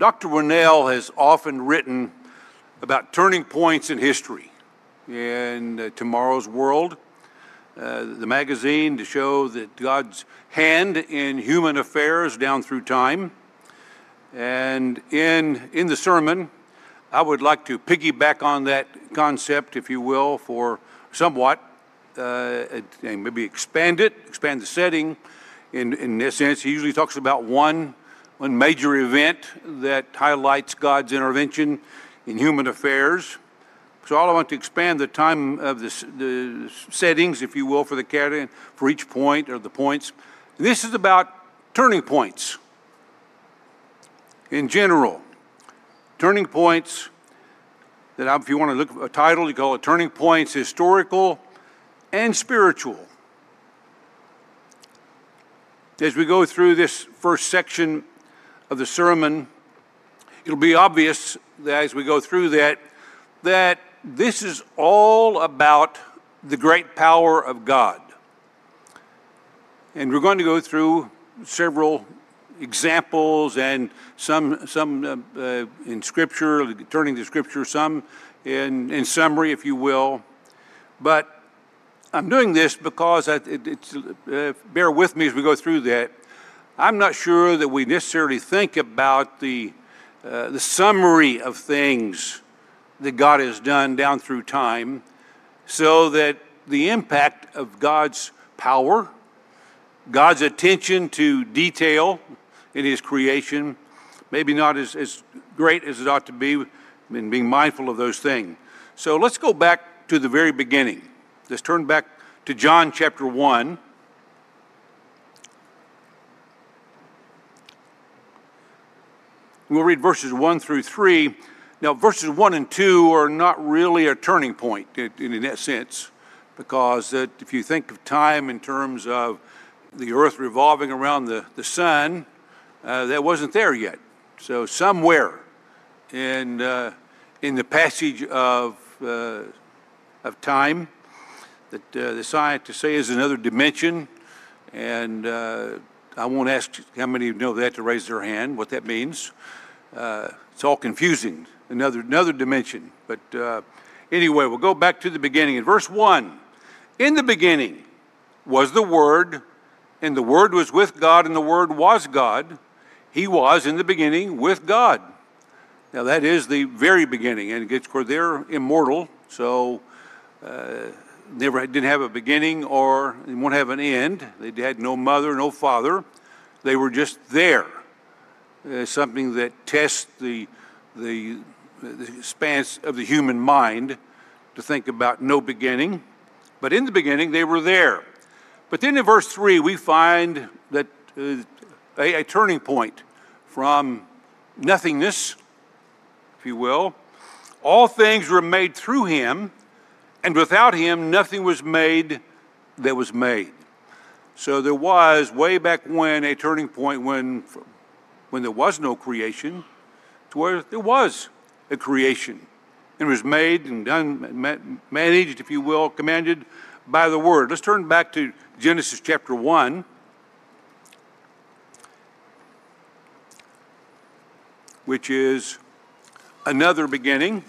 Dr. Winnell has often written about turning points in history. In Tomorrow's World, the magazine, to show that God's hand in human affairs down through time. And in the sermon, I would like to piggyback on that concept, if you will, for somewhat, and maybe expand the setting. In this sense, he usually talks about one major event that highlights God's intervention in human affairs. So I want to expand the time of the settings, if you will, for the category, for each point or the points. And this is about turning points in general. Turning points that, if you want to look at a title, you call it Turning Points, Historical and Spiritual. As we go through this first section of the sermon, it'll be obvious that as we go through that this is all about the great power of God. And we're going to go through several examples and some in Scripture, turning to Scripture, some in summary, if you will. But I'm doing this because bear with me as we go through that. I'm not sure that we necessarily think about the summary of things that God has done down through time, so that the impact of God's power, God's attention to detail in his creation, maybe not as great as it ought to be, and being mindful of those things. So let's go back to the very beginning. Let's turn back to John chapter 1. We'll read verses 1 through 3. Now, verses 1 and 2 are not really a turning point in that sense, because if you think of time in terms of the earth revolving around the sun, that wasn't there yet. So somewhere in the passage of time, that the scientists say is another dimension, and I won't ask how many of you know that to raise their hand, what that means. It's all confusing, another dimension. But anyway, we'll go back to the beginning. In verse 1, in the beginning was the Word, and the Word was with God, and the Word was God. He was in the beginning with God. Now that is the very beginning, and of course they're immortal, so never didn't have a beginning or won't have an end. They had no mother, no father. They were just there. Something that tests the expanse of the human mind to think about no beginning. But in the beginning, they were there. But then in verse 3, we find that a turning point from nothingness, if you will. All things were made through him, and without him nothing was made that was made. So there was, way back when, a turning point when there was no creation, to where there was a creation. And it was made and done, managed, if you will, commanded by the Word. Let's turn back to Genesis chapter 1. Which is another beginning.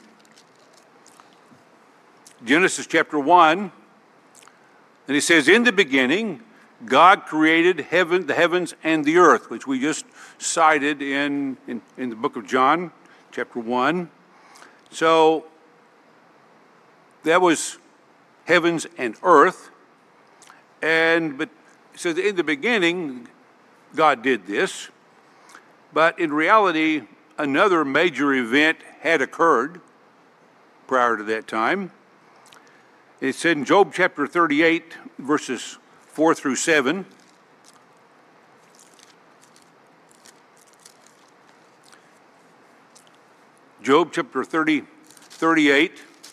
Genesis chapter 1. And it says, in the beginning, God created the heavens and the earth, which we just cited in the book of John, chapter 1. So that was heavens and earth. But so in the beginning, God did this. But in reality, another major event had occurred prior to that time. It said in Job chapter 38, verses 4 through 7. Job chapter 38.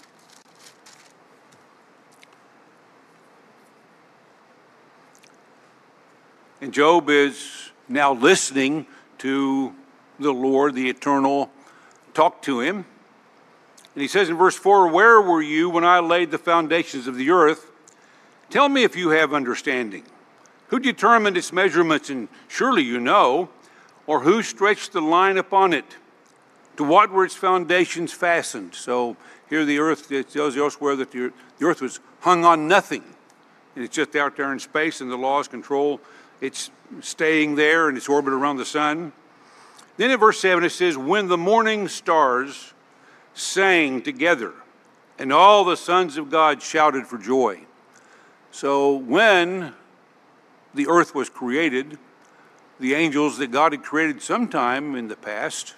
And Job is now listening to the Lord, the Eternal, talk to him. And he says in verse 4, where were you when I laid the foundations of the earth? Tell me if you have understanding. Who determined its measurements? And surely you know. Or who stretched the line upon it? To what were its foundations fastened? So here the earth, it tells you elsewhere that the earth was hung on nothing. And it's just out there in space, and the laws control it's staying there in its orbit around the sun. Then in verse 7 it says, when the morning stars sang together, and all the sons of God shouted for joy. So when the earth was created, the angels that God had created sometime in the past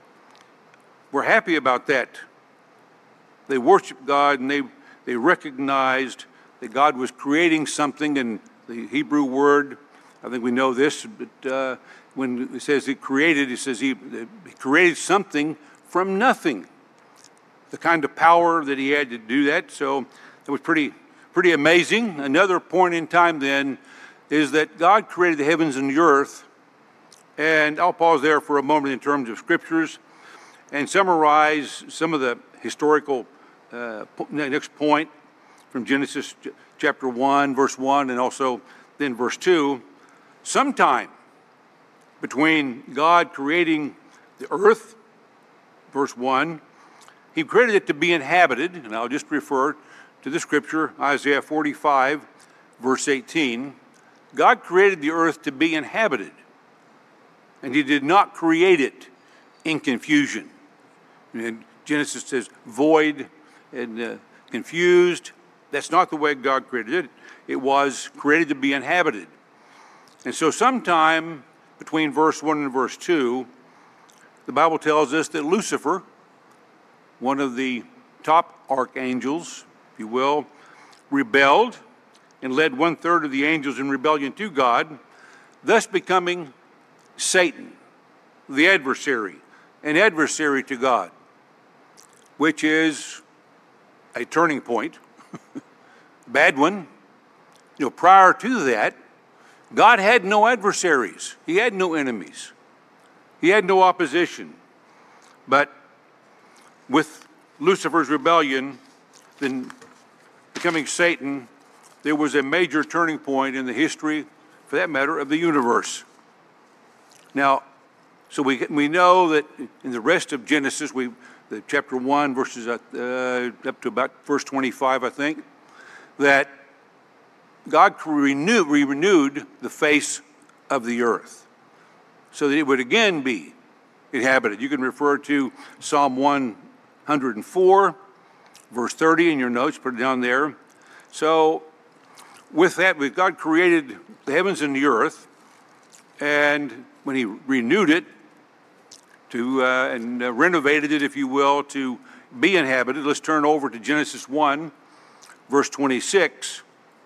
were happy about that. They worshiped God, and they recognized that God was creating something. In the Hebrew word, I think we know this, but when it says he created, it says he created something from nothing. The kind of power that he had to do that. So it was pretty amazing. Another point in time then is that God created the heavens and the earth. And I'll pause there for a moment in terms of scriptures and summarize some of the historical next point from Genesis chapter 1, verse 1, and also then verse 2. Sometime between God creating the earth, verse 1, he created it to be inhabited, and I'll just refer to the scripture, Isaiah 45, verse 18. God created the earth to be inhabited, and he did not create it in confusion. And Genesis says void and confused. That's not the way God created it. It was created to be inhabited. And so sometime between verse 1 and verse 2, the Bible tells us that Lucifer, one of the top archangels, if you will, rebelled and led 1/3 of the angels in rebellion to God, thus becoming Satan, the adversary, an adversary to God, which is a turning point, bad one. Prior to that, God had no adversaries. He had no enemies. He had no opposition. But with Lucifer's rebellion, then becoming Satan, there was a major turning point in the history, for that matter, of the universe. Now, so we know that in the rest of Genesis, the chapter 1, verses up to about verse 25, I think, that God renewed the face of the earth so that it would again be inhabited. You can refer to Psalm 104, verse 30 in your notes, put it down there. So with that, God created the heavens and the earth, and when he renewed it and renovated it, if you will, to be inhabited, let's turn over to Genesis 1, verse 26.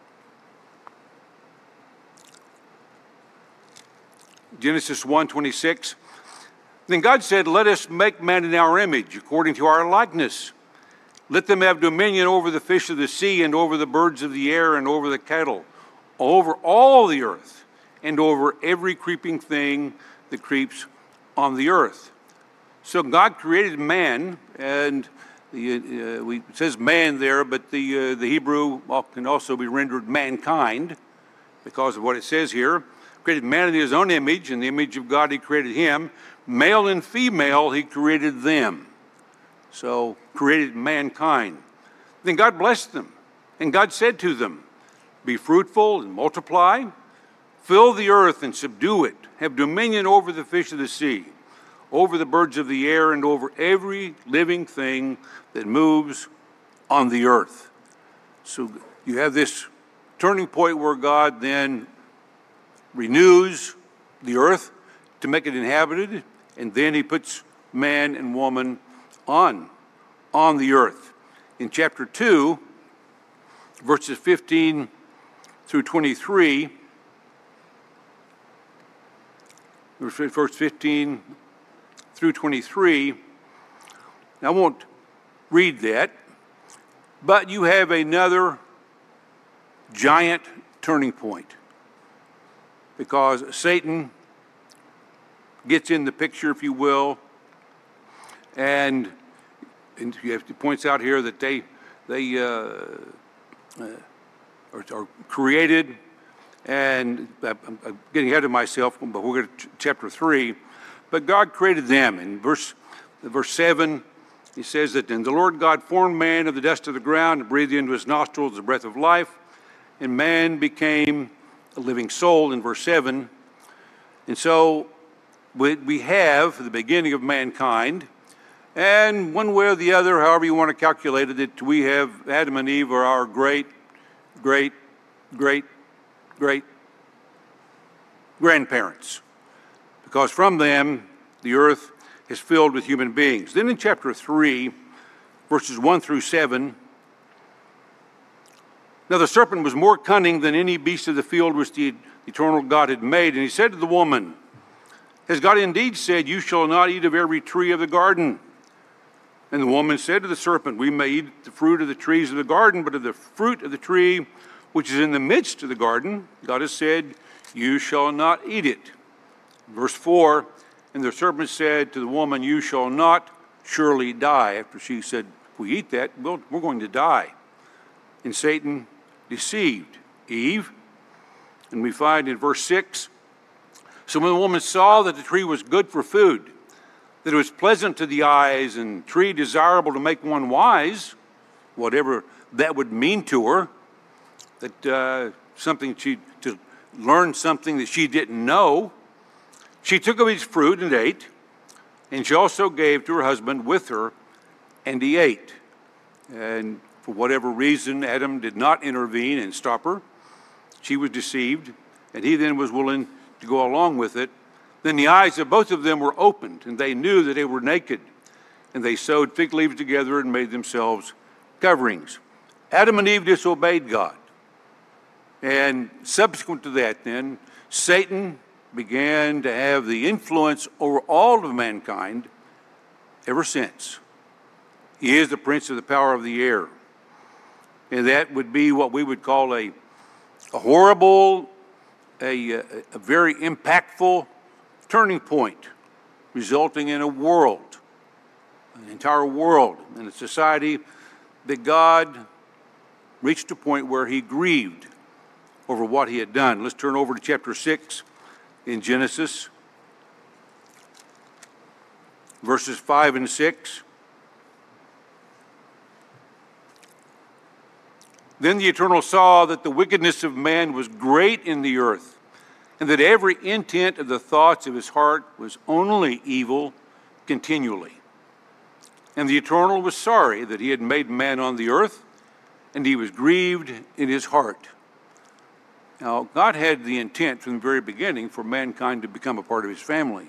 Genesis 1:26. Then God said, let us make man in our image, according to our likeness. Let them have dominion over the fish of the sea, and over the birds of the air, and over the cattle, over all the earth, and over every creeping thing that creeps on the earth. So God created man, and it says man there, but the Hebrew can also be rendered mankind because of what it says here. Created man in his own image. In the image of God he created him. Male and female he created them. So created mankind. Then God blessed them. And God said to them, be fruitful and multiply. Fill the earth and subdue it. Have dominion over the fish of the sea, over the birds of the air, and over every living thing that moves on the earth. So you have this turning point where God then renews the earth to make it inhabited, and then he puts man and woman on the earth. In chapter 2, verses 15 through 23, verse 15 through 23, I won't read that, but you have another giant turning point, because Satan gets in the picture, if you will, and it points out here that they are created, and I'm getting ahead of myself, but we'll get to chapter 3. But God created them. In verse verse 7, he says that, "And the Lord God formed man of the dust of the ground and breathed into his nostrils the breath of life, and man became a living soul," in verse 7. And so we have the beginning of mankind, and one way or the other, however you want to calculate it, that we have Adam and Eve are our great, great, great, great grandparents, because from them the earth is filled with human beings. Then in chapter 3, verses 1 through 7, "Now the serpent was more cunning than any beast of the field which the eternal God had made. And he said to the woman, 'Has God indeed said, you shall not eat of every tree of the garden?' And the woman said to the serpent, 'We may eat the fruit of the trees of the garden, but of the fruit of the tree which is in the midst of the garden, God has said, you shall not eat it.' Verse 4, "And the serpent said to the woman, you shall not surely die." After she said, "If we eat that, we're going to die." And Satan deceived Eve. And we find in verse 6, "So when the woman saw that the tree was good for food, that it was pleasant to the eyes, and tree desirable to make one wise," whatever that would mean to her, that to learn something that she didn't know, "she took of its fruit and ate, and she also gave to her husband with her, and he ate." And for whatever reason, Adam did not intervene and stop her. She was deceived, and he then was willing to go along with it. "Then the eyes of both of them were opened, and they knew that they were naked. And they sewed fig leaves together and made themselves coverings." Adam and Eve disobeyed God. And subsequent to that, then, Satan began to have the influence over all of mankind ever since. He is the prince of the power of the air. And that would be what we would call a horrible, a very impactful turning point, resulting in a world, an entire world, and a society that God reached a point where he grieved over what he had done. Let's turn over to chapter 6 in Genesis, verses 5 and 6. "Then the Eternal saw that the wickedness of man was great in the earth, and that every intent of the thoughts of his heart was only evil continually. And the Eternal was sorry that he had made man on the earth, and he was grieved in his heart." Now, God had the intent from the very beginning for mankind to become a part of his family.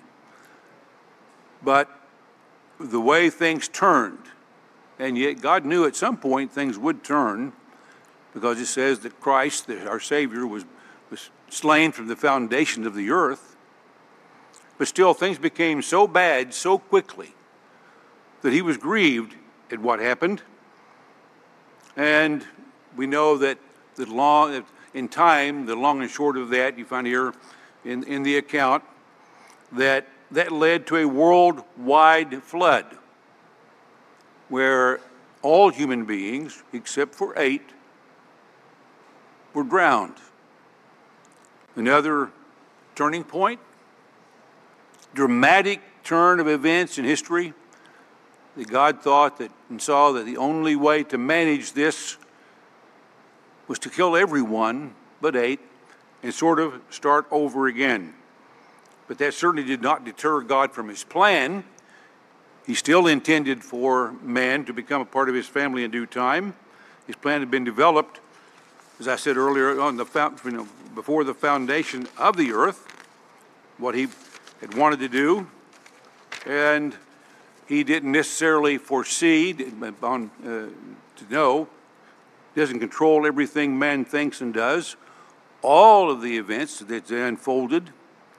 But the way things turned, and yet God knew at some point things would turn, because it says that Christ, our Savior, was slain from the foundation of the earth. But still, things became so bad so quickly that he was grieved at what happened. And we know that in time, the long and short of that, you find here in the account, that led to a worldwide flood, where all human beings, except for 8, were drowned. Another turning point, dramatic turn of events in history, that God thought that and saw that the only way to manage this was to kill everyone but 8 and sort of start over again. But that certainly did not deter God from his plan. He still intended for man to become a part of his family in due time. His plan had been developed, as I said earlier, before the foundation of the earth, what he had wanted to do, and he didn't necessarily foresee, to know, doesn't control everything man thinks and does, all of the events that unfolded.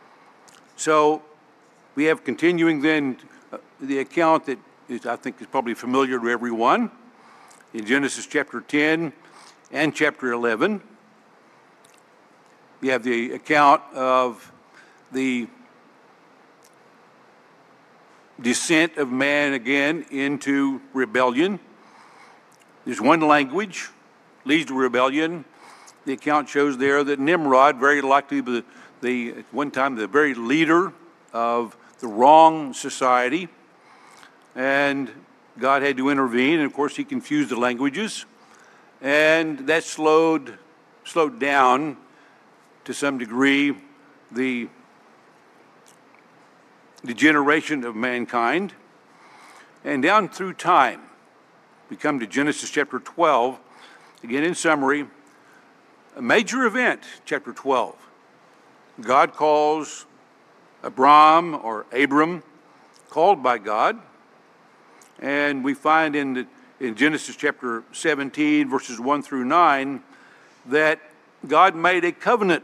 So we have continuing then the account that I think is probably familiar to everyone in Genesis chapter 10 and chapter 11. We have the account of the descent of man again into rebellion. There's one language leads to rebellion. The account shows there that Nimrod, very likely at one time the very leader of the wrong society, and God had to intervene, and of course he confused the languages, and that slowed down to some degree the degeneration of mankind. And down through time, we come to Genesis chapter 12, again in summary, a major event, chapter 12. God calls Abram, or Abram, called by God, and we find in Genesis chapter 17, verses 1 through 9, that God made a covenant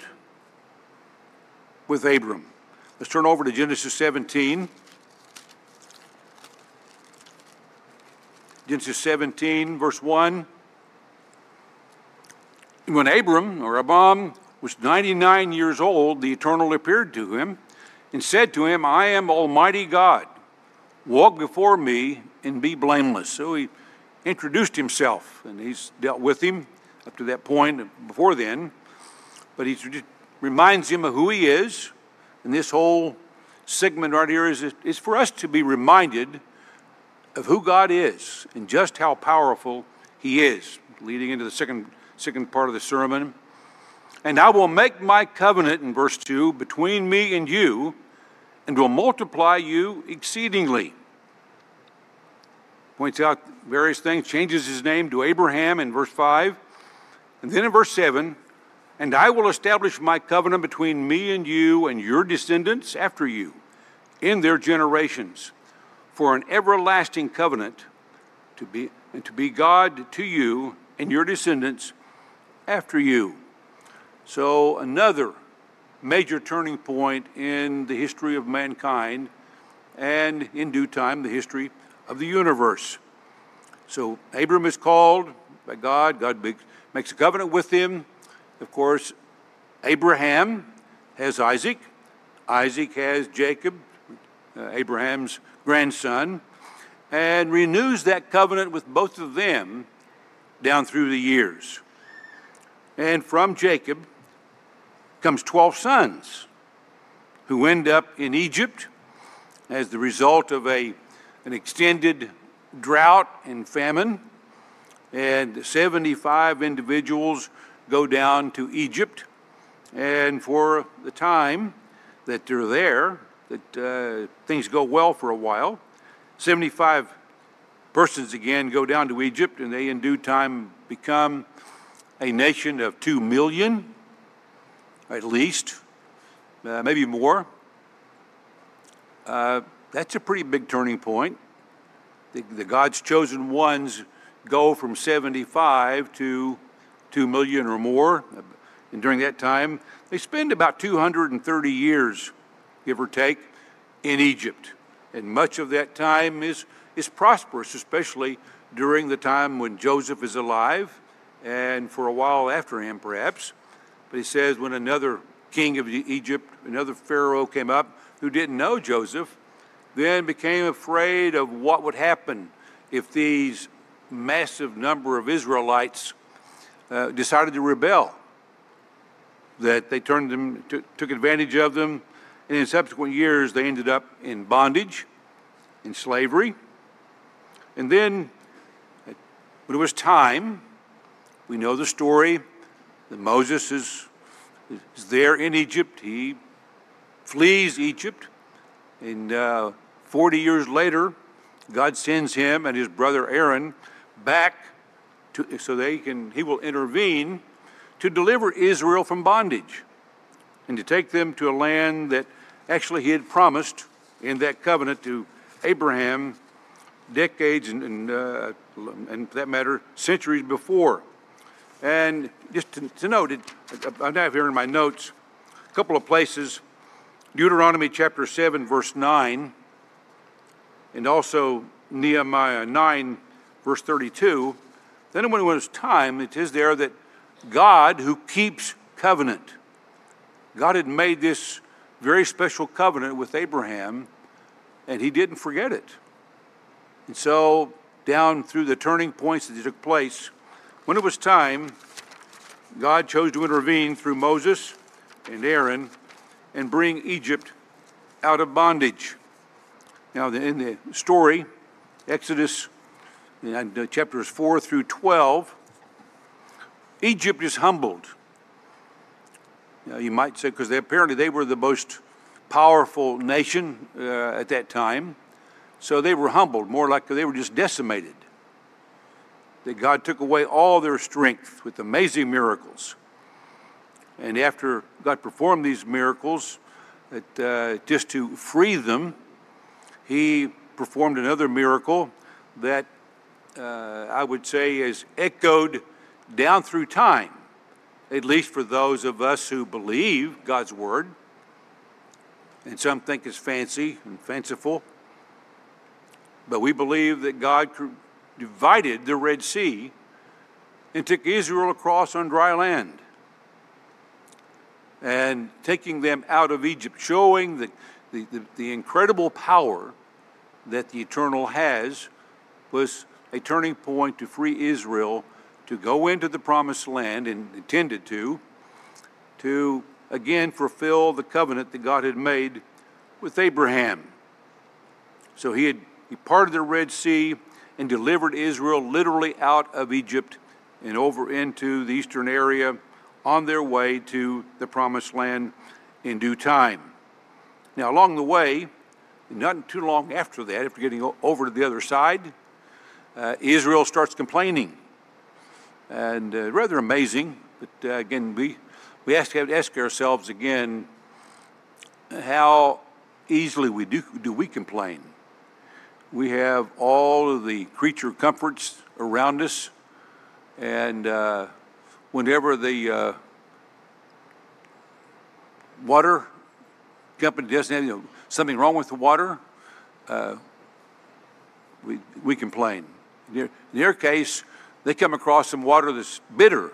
with Abram. Let's turn over to Genesis 17. Genesis 17, verse 1. When Abram was 99 years old, the Eternal appeared to him and said to him, I am Almighty God. Walk before me and be blameless. So he introduced himself, and he's dealt with him up to that point before then. But he just reminds him of who he is. And this whole segment right here is for us to be reminded of who God is and just how powerful he is, leading into the second part of the sermon. And I will make my covenant, in verse 2, between me and you, and will multiply you exceedingly. Points out various things, changes his name to Abraham in verse 5. And then in verse 7, and I will establish my covenant between me and you and your descendants after you in their generations, for an everlasting covenant to be God to you and your descendants after you. So another major turning point in the history of mankind, and in due time the history of the universe. So Abram is called by God. God makes a covenant with him. Of course, Abraham has Isaac. Isaac has Jacob, Abraham's grandson, and renews that covenant with both of them down through the years. And from Jacob comes 12 sons who end up in Egypt as the result of an extended drought and famine. And 75 individuals go down to Egypt. And for the time that they're there, that things go well for a while, 75 persons again go down to Egypt, and they in due time become a nation of 2 million, at least, maybe more. That's a pretty big turning point. The God's chosen ones go from 75 to 2 million or more. And during that time, they spend about 230 years, give or take, in Egypt. And much of that time is prosperous, especially during the time when Joseph is alive, and for a while after him, perhaps. But he says when another king of Egypt, another Pharaoh came up who didn't know Joseph, then became afraid of what would happen if these massive number of Israelites decided to rebel, that they turned them, took advantage of them, and in subsequent years they ended up in bondage, in slavery. And then when it was time, we know the story, that Moses is there in Egypt. He flees Egypt, and 40 years later, God sends him and his brother Aaron back so he will intervene to deliver Israel from bondage and to take them to a land that actually he had promised in that covenant to Abraham decades and for that matter, centuries before. And just to note, I have here in my notes a couple of places, Deuteronomy chapter 7, verse 9, and also Nehemiah 9, verse 32. Then when it was time, it is there that God, who keeps covenant, God had made this very special covenant with Abraham, and he didn't forget it. And so down through the turning points that took place, when it was time, God chose to intervene through Moses and Aaron and bring Egypt out of bondage. Now, in the story Exodus chapters 4 through 12, Egypt is humbled. You might say because apparently they were the most powerful nation at that time. So they were humbled, more like they were just decimated. That God took away all their strength with amazing miracles. And after God performed these miracles, just to free them, he performed another miracle that I would say is echoed down through time, at least for those of us who believe God's word. And some think it's fancy and fanciful. But we believe that God divided the Red Sea and took Israel across on dry land. And taking them out of Egypt, showing the incredible power that the Eternal has, was a turning point to free Israel to go into the Promised Land, and intended to again fulfill the covenant that God had made with Abraham. So he parted the Red Sea and delivered Israel literally out of Egypt and over into the eastern area on their way to the Promised Land in due time. Now, along the way, not too long after that, after getting over to the other side, Israel starts complaining. And rather amazing, but again, we have to ask ourselves again, how easily do we complain? We have all of the creature comforts around us, and whenever the water company doesn't have something wrong with the water, we complain. In their case, they come across some water that's bitter.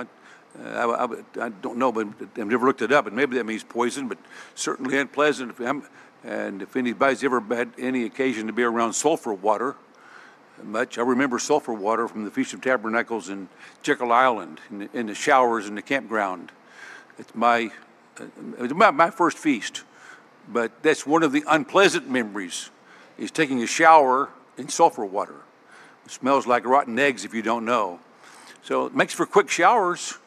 I don't know, but I've never looked it up, and maybe that means poison, but certainly unpleasant. And if anybody's ever had any occasion to be around sulfur water much, I remember sulfur water from the Feast of Tabernacles in Jekyll Island, in the showers in the campground. It was my first feast, but that's one of the unpleasant memories, is taking a shower in sulfur water. It smells like rotten eggs if you don't know. So it makes for quick showers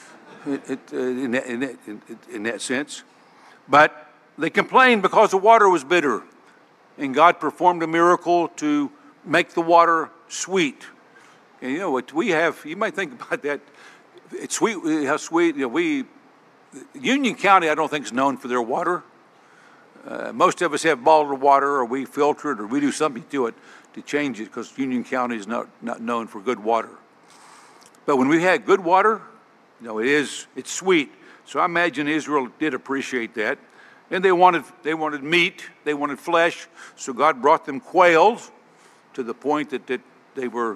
in that sense. But they complained because the water was bitter. And God performed a miracle to make the water sweet. And what we have, you might think about that. It's sweet, how sweet, Union County, I don't think, is known for their water. Most of us have bottled water, or we filter it, or we do something to it to change it, because Union County is not known for good water. But when we had good water, it's sweet. So I imagine Israel did appreciate that. And they wanted meat, they wanted flesh, so God brought them quails to the point that they were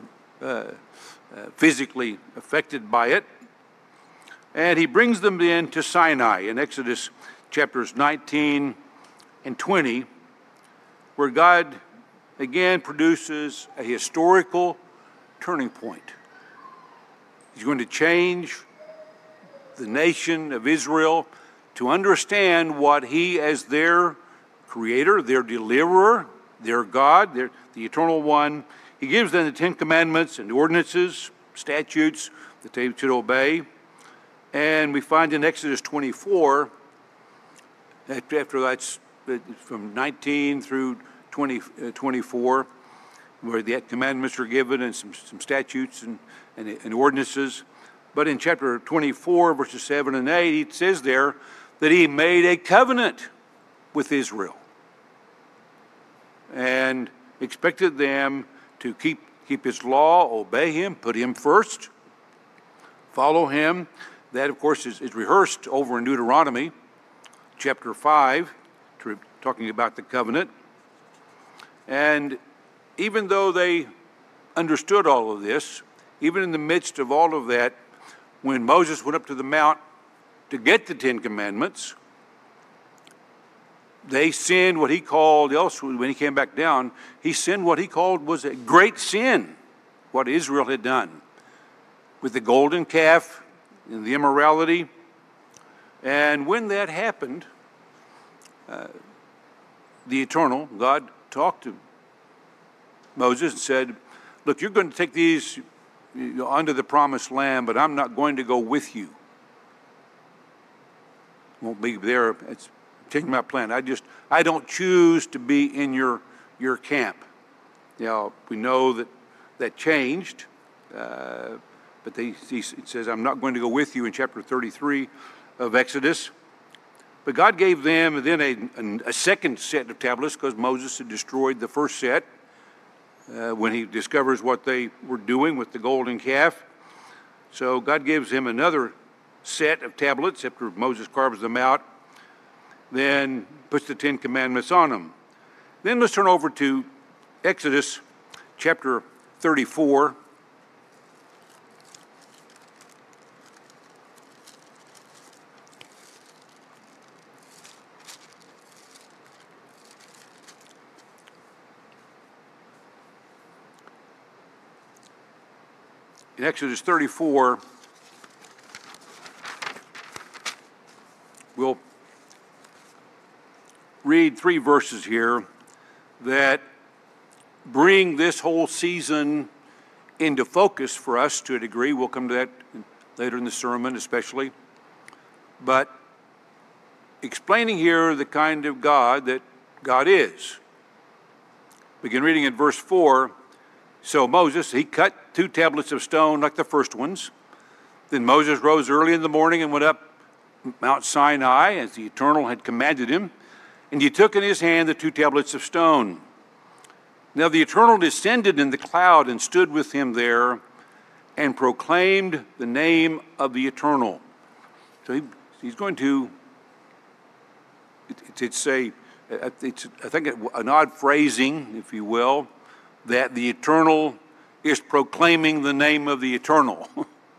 physically affected by it. And he brings them in to Sinai in Exodus chapters 19 and 20, where God again produces a historical turning point. He's going to change the nation of Israel to understand what he, as their creator, their deliverer, their God, the eternal one, he gives them the 10 commandments and ordinances, statutes that they should obey. And we find in Exodus 24, after that's from 19 through 24, where the commandments are given and some statutes and ordinances. But in chapter 24, verses 7 and 8, it says there that he made a covenant with Israel and expected them to keep his law, obey him, put him first, follow him. That, of course, is rehearsed over in Deuteronomy chapter 5, talking about the covenant. And even though they understood all of this, even in the midst of all of that, when Moses went up to the mount to get the 10 commandments, they sinned what he called, when he came back down, he sinned what he called was a great sin, what Israel had done with the golden calf and the immorality. And when that happened, the Eternal, God, talked to Moses and said, look, you're going to take these onto the promised land, but I'm not going to go with you. Won't be there. It's changing my plan. I don't choose to be in your camp. Now, we know that changed, but he says, I'm not going to go with you in chapter 33 of Exodus. But God gave them then a second set of tablets because Moses had destroyed the first set when he discovers what they were doing with the golden calf. So God gives him another set of tablets after Moses carves them out, then puts the Ten Commandments on them. Then let's turn over to Exodus chapter 34. In Exodus 34, we'll read 3 verses here that bring this whole season into focus for us to a degree. We'll come to that later in the sermon especially. But explaining here the kind of God that God is. Begin reading in verse 4. So Moses, he cut 2 tablets of stone like the first ones. Then Moses rose early in the morning and went up Mount Sinai as the Eternal had commanded him. And he took in his hand the 2 tablets of stone. Now the Eternal descended in the cloud and stood with him there and proclaimed the name of the Eternal. So he's going to, it's I think an odd phrasing, if you will, that the Eternal is proclaiming the name of the Eternal.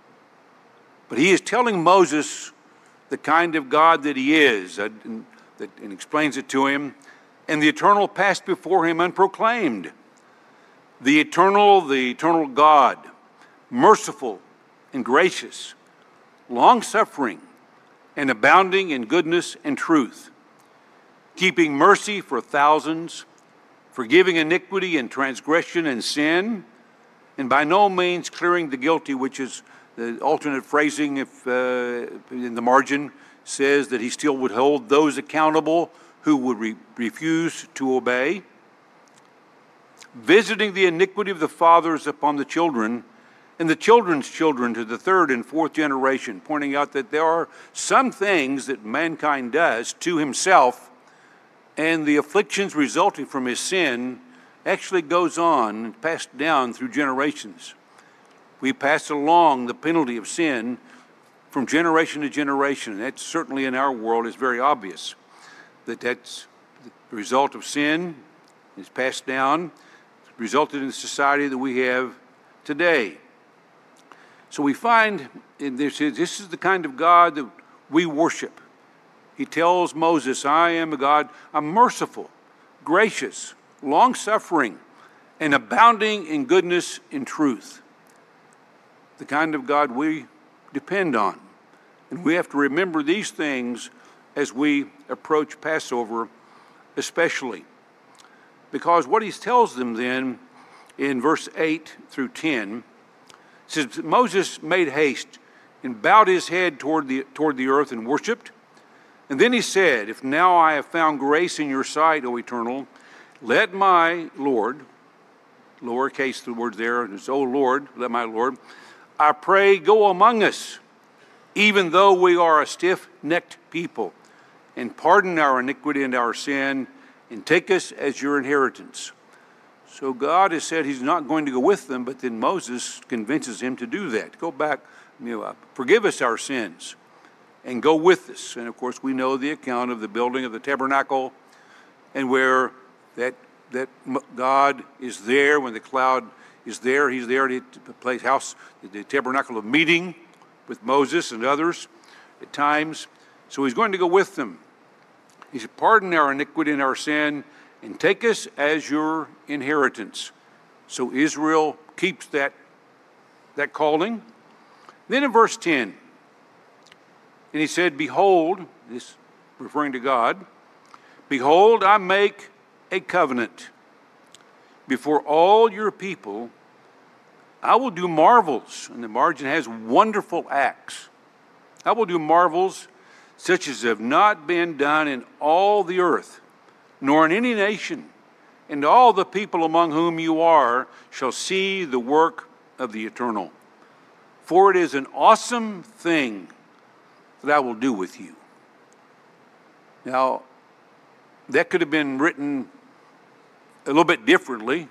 But he is telling Moses the kind of God that he is, and explains it to him. And the Eternal passed before him unproclaimed. The eternal God, merciful and gracious, long-suffering and abounding in goodness and truth, keeping mercy for thousands, forgiving iniquity and transgression and sin, and by no means clearing the guilty, which is the alternate phrasing if in the margin says that he still would hold those accountable who would refuse to obey, visiting the iniquity of the fathers upon the children and the children's children to the 3rd and 4th generation, pointing out that there are some things that mankind does to himself, and the afflictions resulting from his sin actually goes on and passed down through generations. We pass along the penalty of sin from generation to generation. And that certainly in our world is very obvious, that's the result of sin. It's passed down, resulted in the society that we have today. So we find in this is the kind of God that we worship. He tells Moses, I am a God, I'm merciful, gracious, long-suffering, and abounding in goodness and truth. The kind of God we depend on. And we have to remember these things as we approach Passover especially. Because what he tells them then in verse 8 through 10 says, Moses made haste and bowed his head toward the earth and worshipped. And then he said, if now I have found grace in your sight, O Eternal, let my Lord, lowercase the word there, it's, O Lord, let my Lord, I pray go among us, even though we are a stiff-necked people, and pardon our iniquity and our sin, and take us as your inheritance. So God has said he's not going to go with them, but then Moses convinces him to do that. Go back, forgive us our sins, and go with us. And of course, we know the account of the building of the tabernacle, and where that God is there when the cloud is there. He's there to place house, the tabernacle of meeting with Moses and others at times. So he's going to go with them. He said, pardon our iniquity and our sin, and take us as your inheritance. So Israel keeps that calling. Then in verse 10, and he said, behold, this referring to God, behold, I make a covenant before all your people, I will do marvels. And the margin has wonderful acts. I will do marvels such as have not been done in all the earth, nor in any nation. And all the people among whom you are shall see the work of the Eternal. For it is an awesome thing that I will do with you. Now, that could have been written a little bit differently.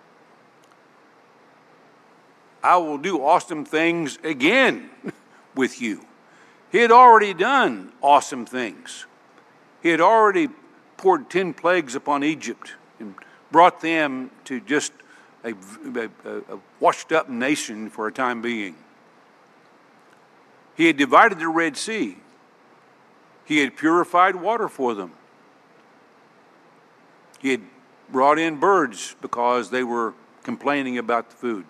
I will do awesome things again with you. He had already done awesome things. He had already poured 10 plagues upon Egypt and brought them to just a washed up nation for a time being. He had divided the Red Sea. He had purified water for them. He had brought in birds because they were complaining about the food.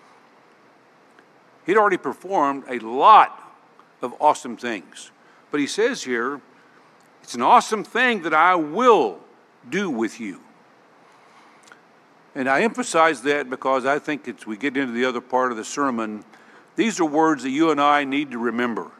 He'd already performed a lot of awesome things. But he says here, it's an awesome thing that I will do with you. And I emphasize that because I think as we get into the other part of the sermon, these are words that you and I need to remember.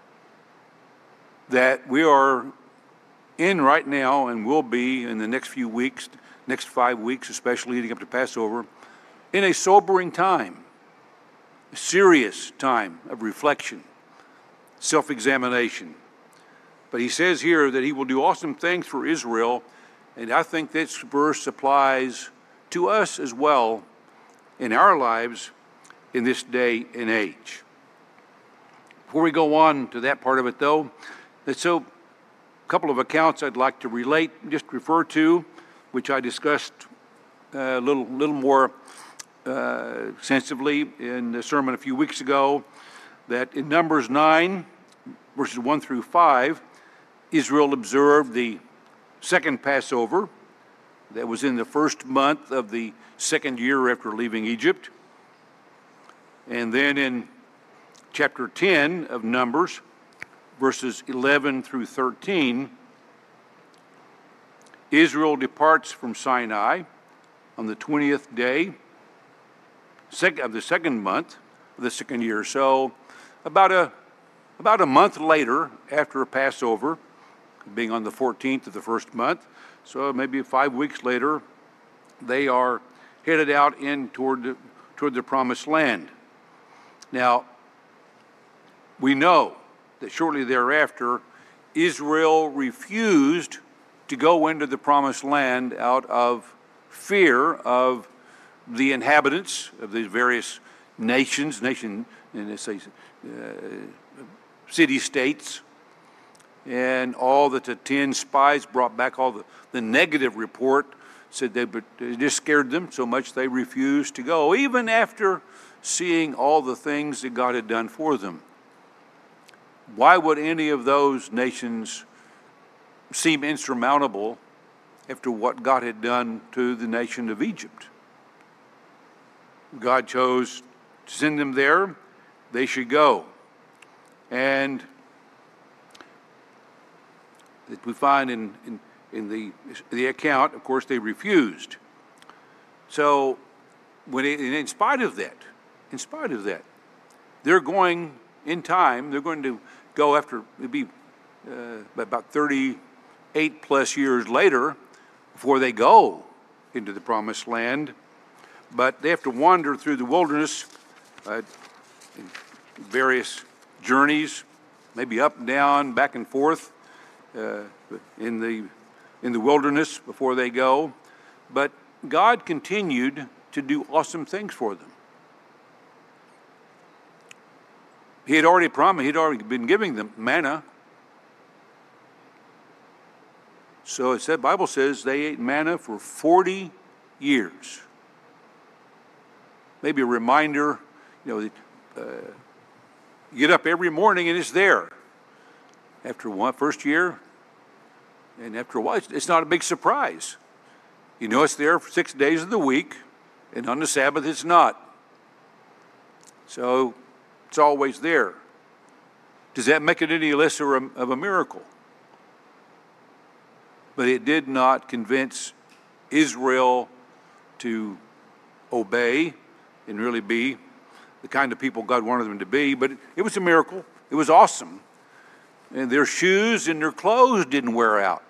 That we are in right now and will be in the next few weeks, next 5 weeks, especially leading up to Passover, in a sobering time, a serious time of reflection, self-examination. But he says here that he will do awesome things for Israel, and I think this verse applies to us as well in our lives in this day and age. Before we go on to that part of it, though, so a couple of accounts I'd like to relate, just refer to, which I discussed a little more extensively in the sermon a few weeks ago, that in Numbers 9, verses 1 through 5, Israel observed the second Passover that was in the first month of the second year after leaving Egypt. And then in chapter 10 of Numbers, verses 11 through 13, Israel departs from Sinai on the 20th day of the second month of the second year. So about a month later, after Passover, being on the 14th of the first month, so maybe 5 weeks later, they are headed out in toward the promised land. Now, we know that shortly thereafter, Israel refused to go into the promised land out of fear of the inhabitants of these various city-states, and all that the 10 spies brought back, all the negative report said they just scared them so much they refused to go, even after seeing all the things that God had done for them. Why would any of those nations seem insurmountable after what God had done to the nation of Egypt? God chose to send them there. They should go. And that we find in the account, of course, they refused. So in spite of that, they're going in time. They're going to go after maybe about 38 plus years later before they go into the promised land. But they have to wander through the wilderness in various journeys, maybe up and down, back and forth in the wilderness before they go. But God continued to do awesome things for them. He had already promised, he'd already been giving them manna. So the Bible says they ate manna for 40 years. Maybe a reminder, you get up every morning and it's there. After first year, and after a while, it's not a big surprise. It's there for 6 days of the week, and on the Sabbath it's not. So it's always there. Does that make it any less of a miracle? But it did not convince Israel to obey and really be the kind of people God wanted them to be. But it was a miracle. It was awesome. And their shoes and their clothes didn't wear out.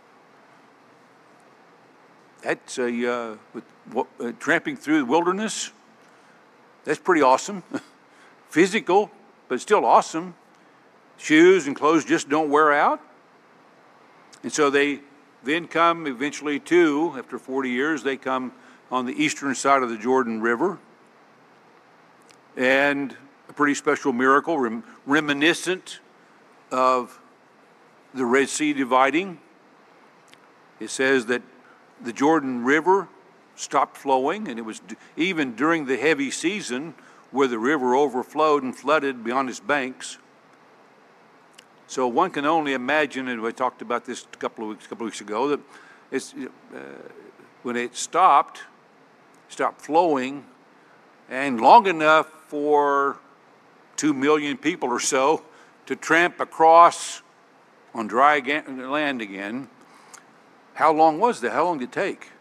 That's tramping through the wilderness. That's pretty awesome. Physical, but still awesome. Shoes and clothes just don't wear out. And so they then come eventually to, after 40 years, they come on the eastern side of the Jordan River. And a pretty special miracle, reminiscent of the Red Sea dividing. It says that the Jordan River stopped flowing, and it was even during the heavy season where the river overflowed and flooded beyond its banks. So one can only imagine, and we talked about this a couple of weeks ago, that it's when it stopped flowing, and long enough for 2 million people or so to tramp across on dry land again. How long was that? How long did it take?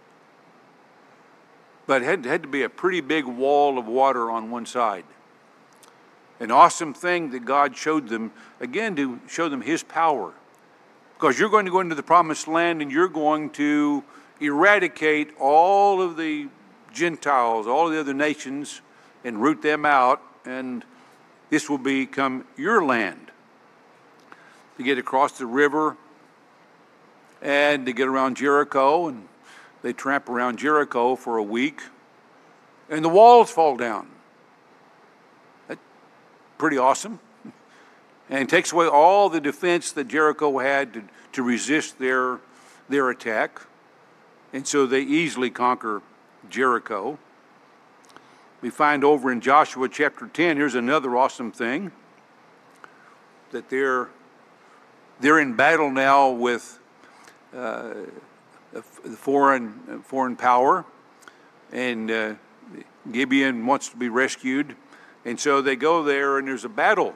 But it had to be a pretty big wall of water on one side. An awesome thing that God showed them, again, to show them His power. Because you're going to go into the promised land and you're going to eradicate all of the Gentiles, all of the other nations, and root them out, and this will become your land. To get across the river and to get around Jericho, and they tramp around Jericho for a week, and the walls fall down. That's pretty awesome. And it takes away all the defense that Jericho had to resist their attack. And so they easily conquer Jericho. We find over in Joshua chapter 10, here's another awesome thing, that they're in battle now with the foreign power, and Gibeon wants to be rescued, and so they go there, and there's a battle.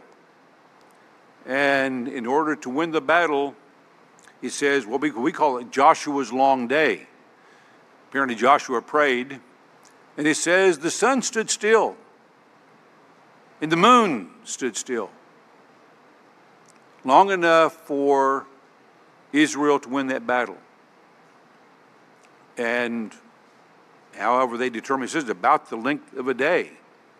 And in order to win the battle, it says, well, we call it Joshua's long day. Apparently Joshua prayed, and it says the sun stood still, and the moon stood still, long enough for Israel to win that battle. And however they determined, it says about the length of a day.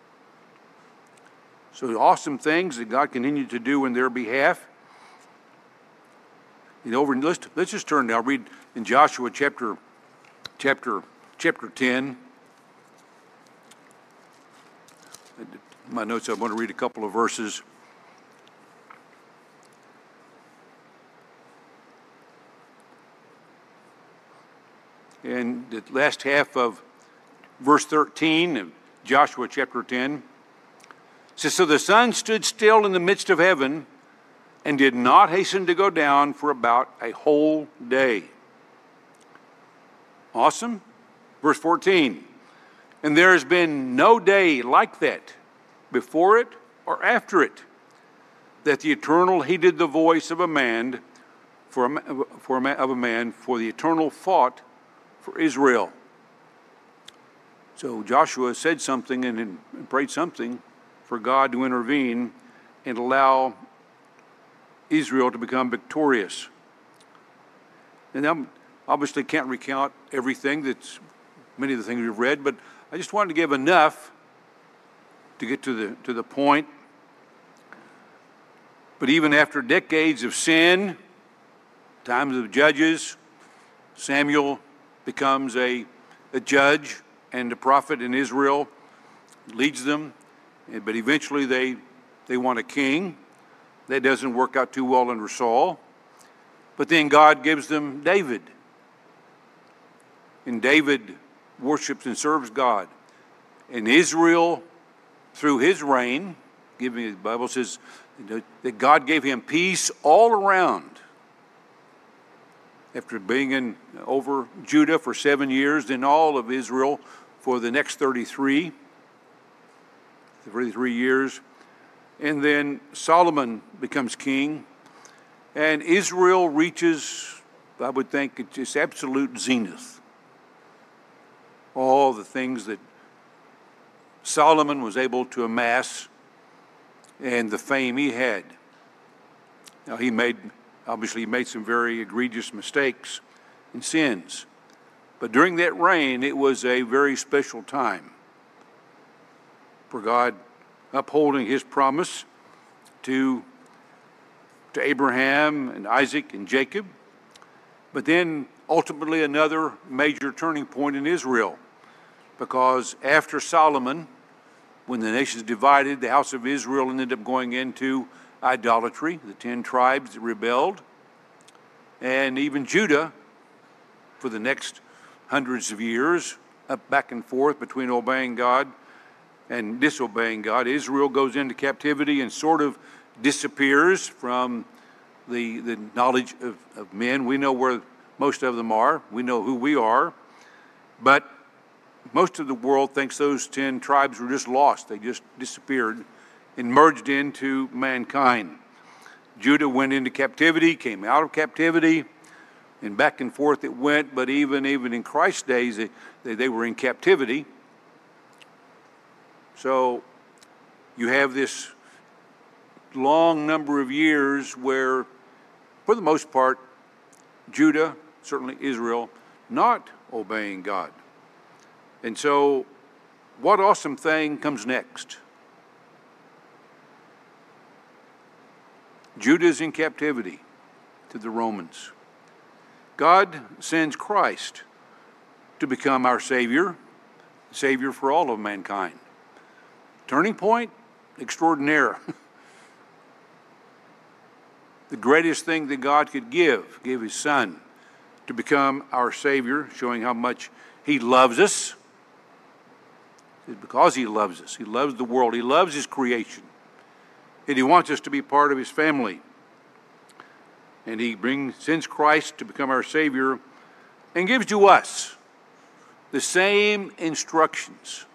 So awesome things that God continued to do in their behalf. Let's just turn now, read in Joshua chapter 10. In my notes, I want to read a couple of verses. And the last half of verse 13 of Joshua chapter 10 says, so the sun stood still in the midst of heaven and did not hasten to go down for about a whole day. Awesome. Verse 14, and there has been no day like that, before it or after it, that the Eternal heeded the voice of a man, for the Eternal fought for Israel. So Joshua said something and prayed something for God to intervene and allow Israel to become victorious. And I obviously can't recount everything, that's many of the things we've read, but I just wanted to give enough to get to the point. But even after decades of sin, times of judges, Samuel becomes a judge and a prophet in Israel, leads them, but eventually they want a king. That doesn't work out too well under Saul. But then God gives them David. And David worships and serves God. And Israel, through his reign, the Bible says that God gave him peace all around. After being over Judah for 7 years, then all of Israel for the next 33 years. And then Solomon becomes king. And Israel reaches, I would think, its absolute zenith. all the things that Solomon was able to amass and the fame he had. Now, he made some very egregious mistakes and sins. But during that reign, it was a very special time for God upholding his promise to Abraham and Isaac and Jacob. But then ultimately another major turning point in Israel, because after Solomon, when the nations divided, the house of Israel ended up going into idolatry, the 10 tribes that rebelled, and even Judah, for the next hundreds of years, up back and forth between obeying God and disobeying God. Israel goes into captivity and sort of disappears from the knowledge of men. We know where most of them are. We know who we are. But most of the world thinks those 10 tribes were just lost. They just disappeared and merged into mankind. Judah went into captivity, came out of captivity, and back and forth it went. But even in Christ's days, they were in captivity. So you have this long number of years where, for the most part, Judah, certainly Israel, not obeying God. And so what awesome thing comes next? Judah is in captivity to the Romans. God sends Christ to become our Savior for all of mankind. Turning point extraordinaire. The greatest thing that God could give his Son to become our Savior, showing how much he loves us. It's because he loves us. He loves the world. He loves his creation. And he wants us to be part of his family. And he sends Christ to become our Savior and gives to us the same instructions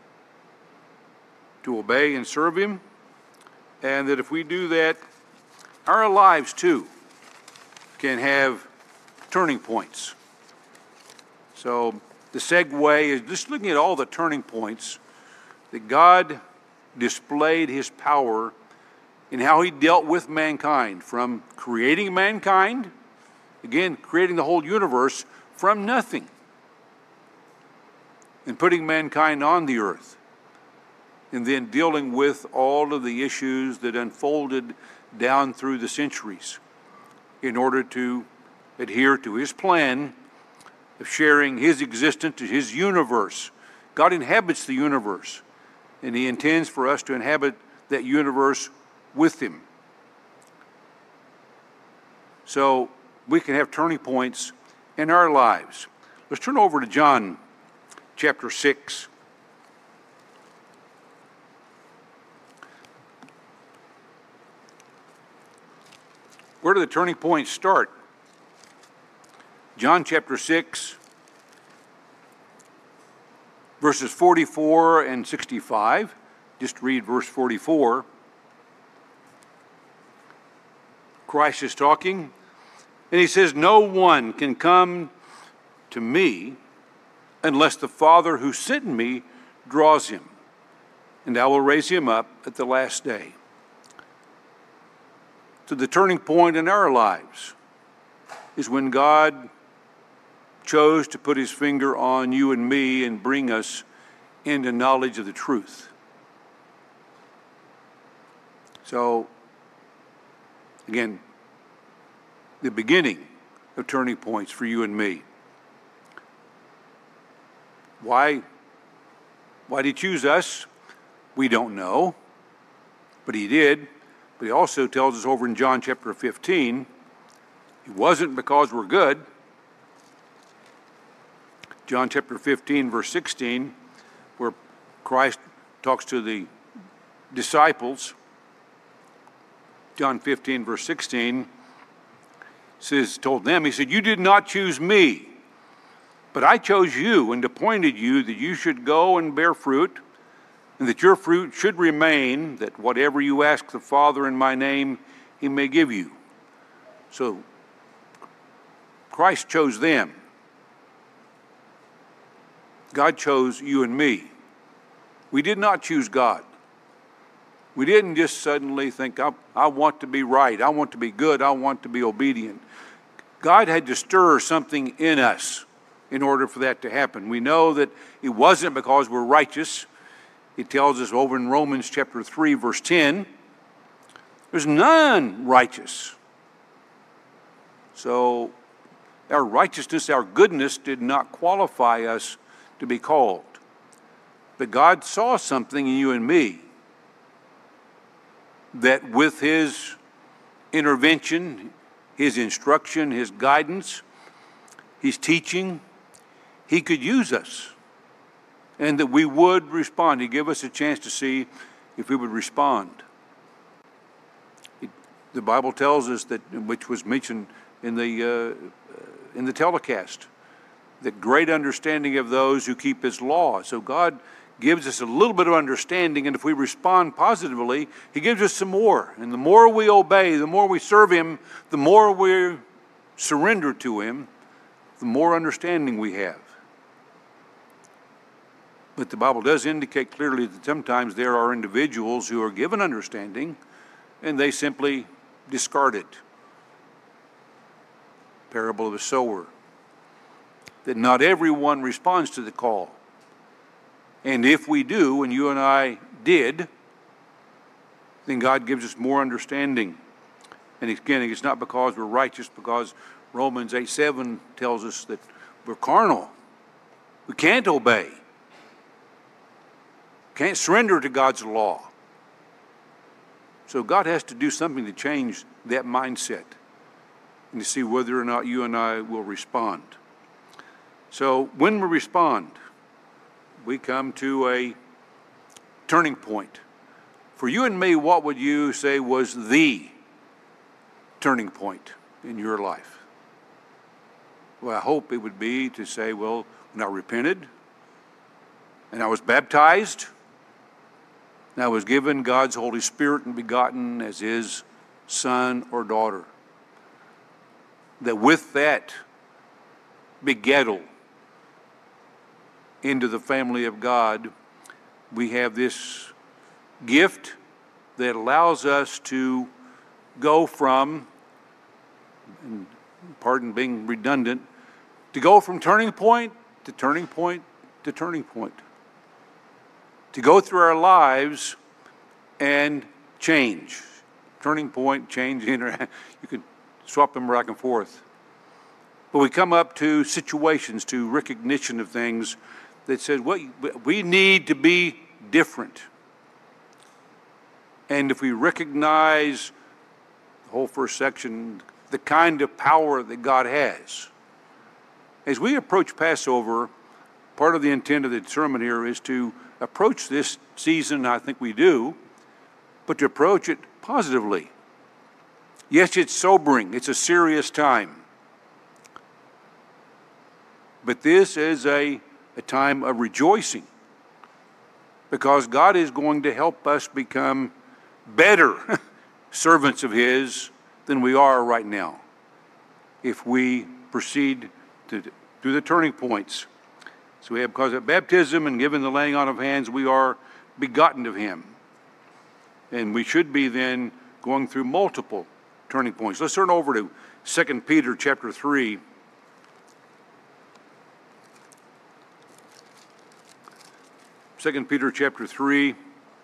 to obey and serve him, and that if we do that, our lives too can have turning points. So the segue is just looking at all the turning points that God displayed his power in how he dealt with mankind, from creating mankind, again, creating the whole universe from nothing, and putting mankind on the earth, and then dealing with all of the issues that unfolded down through the centuries in order to adhere to his plan of sharing his existence, his universe. God inhabits the universe, and he intends for us to inhabit that universe with him. So we can have turning points in our lives. Let's turn over to John chapter 6. Where do the turning points start? John chapter 6, verses 44 and 65. Just read verse 44. Christ is talking, and he says, "No one can come to me unless the Father who sent me draws him, and I will raise him up at the last day." So the turning point in our lives is when God chose to put his finger on you and me and bring us into knowledge of the truth. So, again, the beginning of turning points for you and me. Why did he choose us? We don't know, but he did. But he also tells us over in John chapter 15, it wasn't because we're good. John chapter 15, verse 16, where Christ talks to the disciples. John 15, verse 16, told them, he said, "You did not choose me, but I chose you and appointed you that you should go and bear fruit, and that your fruit should remain, that whatever you ask the Father in my name, he may give you." So Christ chose them. God chose you and me. We did not choose God. We didn't just suddenly think, I want to be right, I want to be good, I want to be obedient. God had to stir something in us in order for that to happen. We know that it wasn't because we're righteous. It tells us over in Romans chapter 3, verse 10, there's none righteous. So our righteousness, our goodness did not qualify us to be called. But God saw something in you and me that with His intervention, His instruction, His guidance, His teaching, He could use us, and that we would respond. He gave us a chance to see if we would respond. The Bible tells us that, which was mentioned in the telecast, that great understanding of those who keep His law. So God gives us a little bit of understanding, and if we respond positively, He gives us some more. And the more we obey, the more we serve Him, the more we surrender to Him, the more understanding we have. But the Bible does indicate clearly that sometimes there are individuals who are given understanding and they simply discard it. Parable of the sower. That not everyone responds to the call. And if we do, and you and I did, then God gives us more understanding. And again, it's not because we're righteous, because Romans 8:7 tells us that we're carnal. We can't obey. Can't surrender to God's law. So God has to do something to change that mindset and to see whether or not you and I will respond. So when we respond, we come to a turning point. For you and me, what would you say was the turning point in your life? Well, I hope it would be to say, well, when I repented, and I was baptized, and I was given God's Holy Spirit and begotten as His son or daughter. That with that begettal into the family of God, we have this gift that allows us to go from, and pardon being redundant, to go from turning point to turning point to turning point. To go through our lives and change. Turning point, change, you could swap them back and forth. But we come up to situations, to recognition of things that said, we need to be different. And if we recognize the whole first section, the kind of power that God has. As we approach Passover, part of the intent of the sermon here is to approach this season, I think we do, but to approach it positively. Yes, it's sobering. It's a serious time. But this is a time of rejoicing because God is going to help us become better servants of His than we are right now if we proceed to do the turning points. So we have, because of baptism and given the laying on of hands, we are begotten of Him. And we should be then going through multiple turning points. Let's turn over to 2 Peter chapter 3. 2 Peter chapter 3.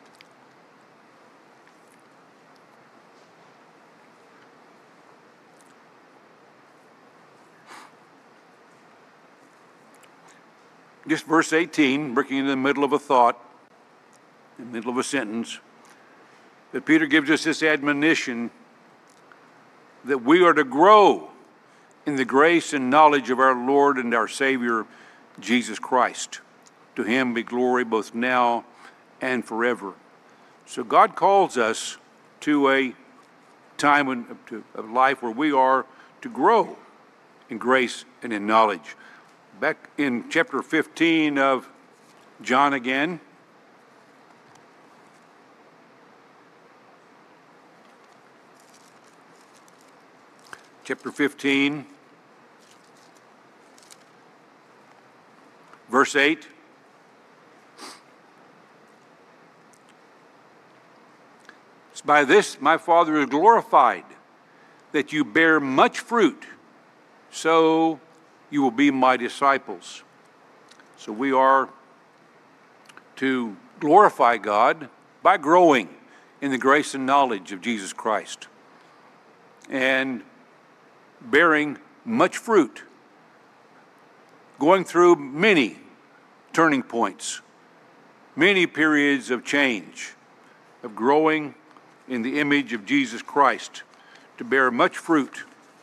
Just verse 18, breaking in the middle of a thought, in the middle of a sentence. But Peter gives us this admonition that we are to grow in the grace and knowledge of our Lord and our Savior, Jesus Christ. To Him be glory both now and forever. So God calls us to a time of life where we are to grow in grace and in knowledge. Back in chapter 15 of John again. Chapter 15, verse 8. By this my Father is glorified, that you bear much fruit, so you will be my disciples. So we are to glorify God by growing in the grace and knowledge of Jesus Christ and bearing much fruit, going through many turning points, many periods of change, of growing in the image of Jesus Christ, to bear much fruit.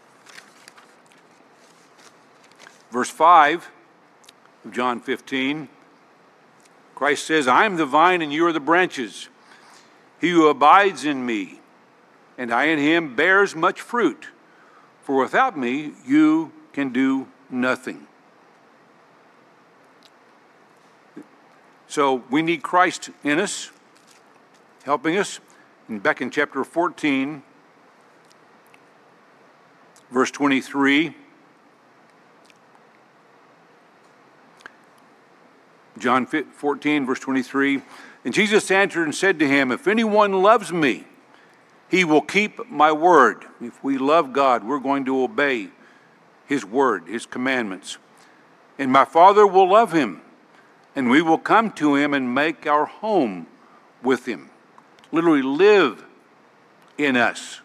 Verse 5 of John 15, Christ says, I am the vine and you are the branches. He who abides in me and I in him bears much fruit, for without me you can do nothing. So we need Christ in us, helping us. And back in chapter 14, verse 23, John 14, verse 23, and Jesus answered and said to him, if anyone loves me, he will keep my word. If we love God, we're going to obey his word, his commandments. And my Father will love him, and we will come to him and make our home with him. Literally live in us.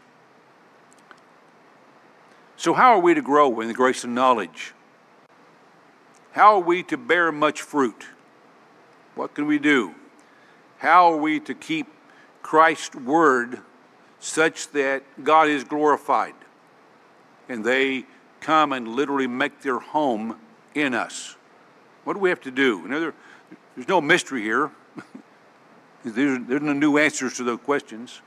So how are we to grow in the grace and knowledge? How are we to bear much fruit? What can we do? How are we to keep Christ's word such that God is glorified and they come and literally make their home in us? What do we have to do? There's no mystery here. There's no new answers to those questions.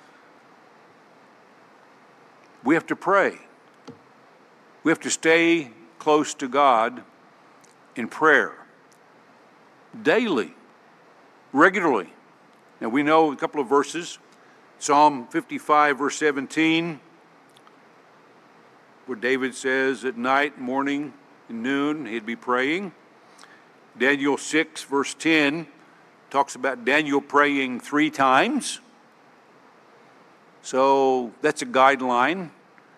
We have to pray. We have to stay close to God in prayer daily, regularly. Now we know a couple of verses. Psalm 55, verse 17, where David says at night, morning, and noon, he'd be praying. Daniel 6, verse 10, talks about Daniel praying 3 times. So that's a guideline.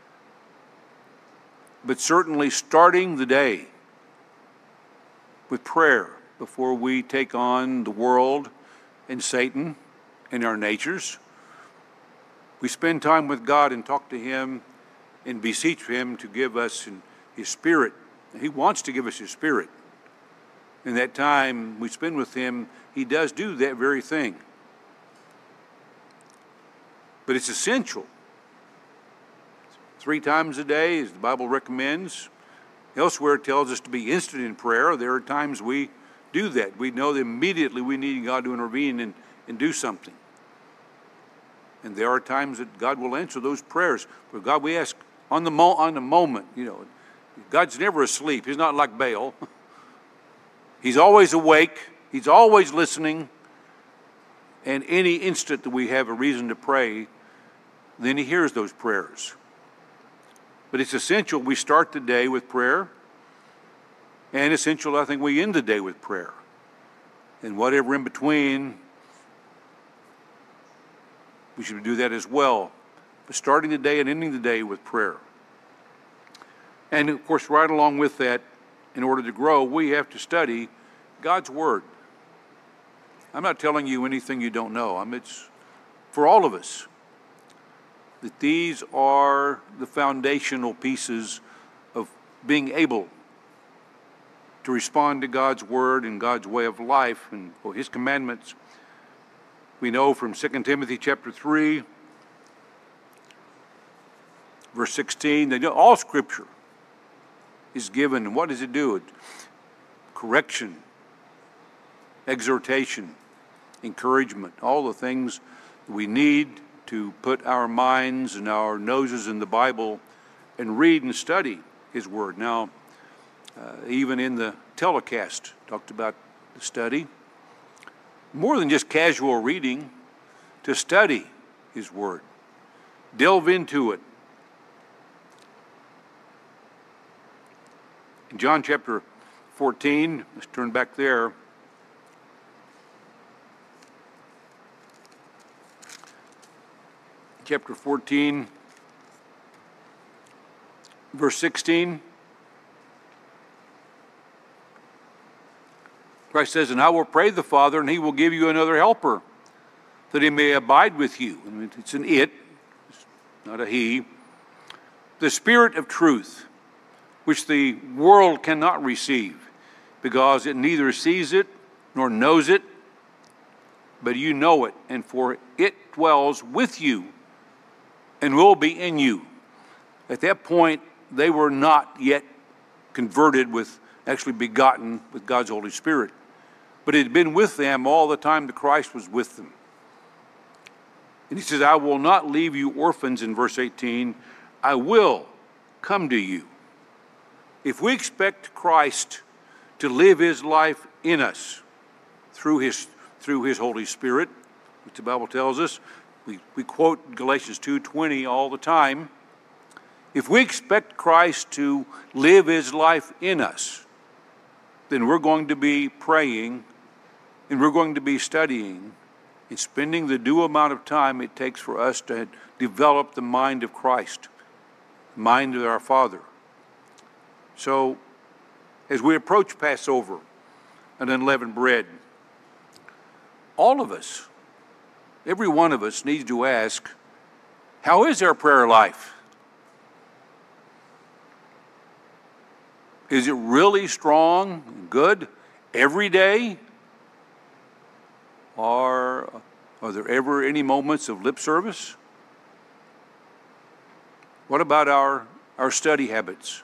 But certainly starting the day with prayer before we take on the world and Satan and our natures. We spend time with God and talk to him and beseech him to give us his Spirit. He wants to give us his Spirit. In that time we spend with him, he does do that very thing. But it's essential. 3 times a day, as the Bible recommends. Elsewhere it tells us to be instant in prayer. There are times we do that. We know that immediately we need God to intervene and do something. And there are times that God will answer those prayers. But God, we ask on the moment. God's never asleep. He's not like Baal. He's always awake. He's always listening. And any instant that we have a reason to pray, then he hears those prayers. But it's essential we start the day with prayer. And essential, I think, we end the day with prayer. And whatever in between, we should do that as well. But starting the day and ending the day with prayer. And of course, right along with that, in order to grow, we have to study God's Word. I'm not telling you anything you don't know. It's for all of us. That these are the foundational pieces of being able to respond to God's Word and God's way of life and his commandments. We know from 2 Timothy chapter 3, verse 16, that all Scripture is given. And what does it do? Correction, exhortation, encouragement, all the things we need to put our minds and our noses in the Bible and read and study his Word. Now, even in the telecast, talked about the study. More than just casual reading, to study his Word. Delve into it. In John chapter 14, let's turn back there. chapter 14, verse 16. Christ says, and I will pray the Father, and he will give you another helper, that he may abide with you. I mean, it's an it, it's not a he. The Spirit of truth, which the world cannot receive, because it neither sees it nor knows it, but you know it, and for it dwells with you and will be in you. At that point, they were not yet converted with, actually begotten with God's Holy Spirit. But it had been with them all the time that Christ was with them. And he says, I will not leave you orphans in verse 18. I will come to you. If we expect Christ to live his life in us through his Holy Spirit, which the Bible tells us, we quote Galatians 2:20 all the time. If we expect Christ to live his life in us, then we're going to be praying and we're going to be studying and spending the due amount of time it takes for us to develop the mind of Christ, the mind of our Father. So, as we approach Passover and unleavened bread, all of us, every one of us needs to ask, how is our prayer life? Is it really strong and good every day? Or are there ever any moments of lip service? What about our study habits?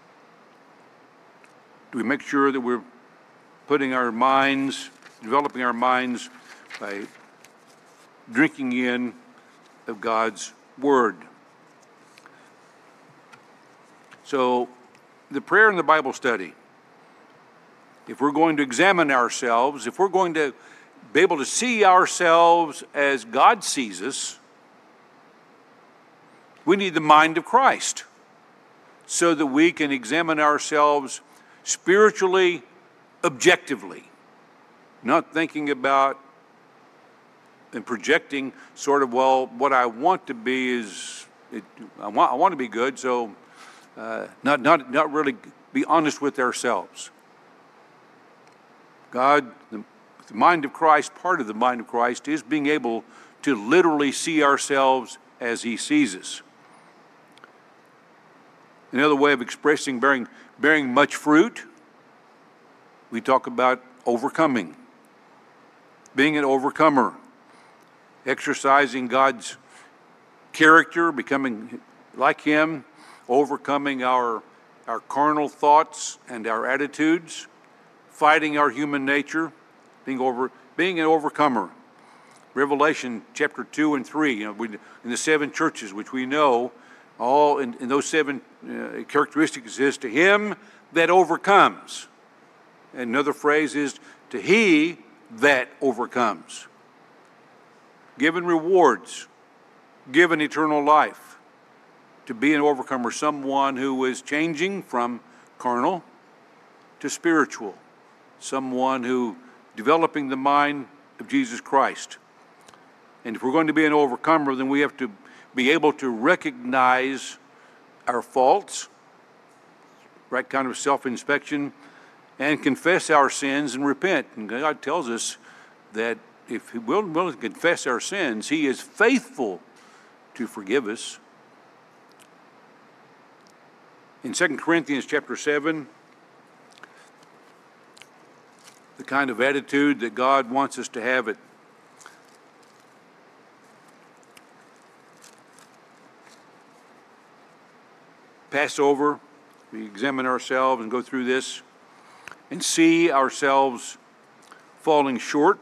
Do we make sure that we're putting our minds, developing our minds by drinking in of God's Word? So, the prayer and the Bible study, if we're going to examine ourselves, if we're going to be able to see ourselves as God sees us, we need the mind of Christ so that we can examine ourselves spiritually, objectively, not thinking about and projecting sort of, well, what I want to be is, I want to be good, so not really be honest with ourselves. God, the mind of Christ, part of the mind of Christ is being able to literally see ourselves as he sees us. Another way of expressing bearing much fruit, we talk about overcoming, being an overcomer, exercising God's character, becoming like him, overcoming our carnal thoughts and our attitudes, fighting our human nature, being an overcomer. Revelation chapter 2 and 3, in the 7 churches, which we know, all in those 7 characteristics is to him that overcomes. And another phrase is to he that overcomes. Given rewards, given eternal life. To be an overcomer, someone who is changing from carnal to spiritual. Someone who developing the mind of Jesus Christ. And if we're going to be an overcomer, then we have to be able to recognize our faults, right kind of self-inspection, and confess our sins and repent. And God tells us that if we're willing to confess our sins, he is faithful to forgive us. In 2 Corinthians chapter 7, the kind of attitude that God wants us to have at Passover, we examine ourselves and go through this and see ourselves falling short,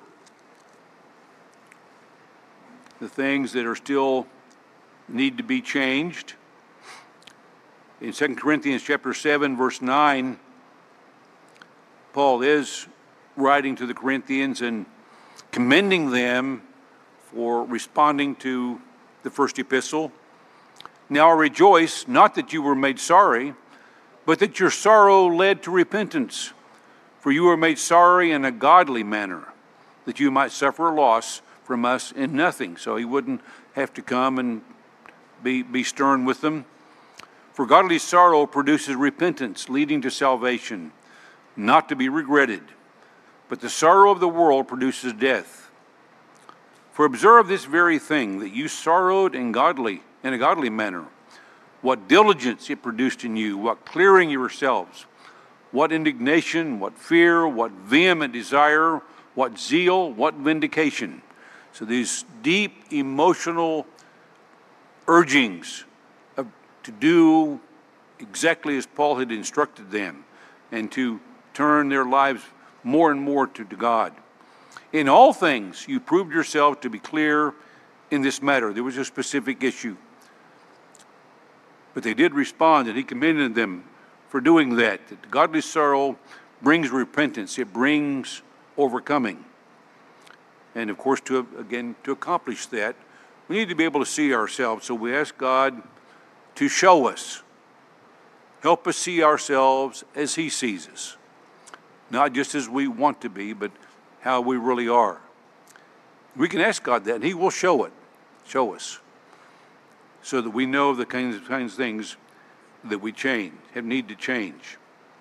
the things that are still need to be changed. In 2 Corinthians chapter 7, verse 9, Paul is writing to the Corinthians and commending them for responding to the first epistle. Now I rejoice, not that you were made sorry, but that your sorrow led to repentance. For you were made sorry in a godly manner, that you might suffer loss from us in nothing, so he wouldn't have to come and be stern with them. For godly sorrow produces repentance, leading to salvation, not to be regretted. But the sorrow of the world produces death. For observe this very thing, that you sorrowed in a godly manner. What diligence it produced in you, what clearing yourselves, what indignation, what fear, what vehement desire, what zeal, what vindication. So these deep emotional urgings to do exactly as Paul had instructed them and to turn their lives more and more to God. In all things, you proved yourself to be clear in this matter. There was a specific issue. But they did respond, and he commended them for doing that. That godly sorrow brings repentance. It brings overcoming. And of course, to accomplish that, we need to be able to see ourselves. So we ask God to show us. Help us see ourselves as he sees us. Not just as we want to be, but how we really are. We can ask God that, and he will show us, so that we know the kinds of things that we need to change.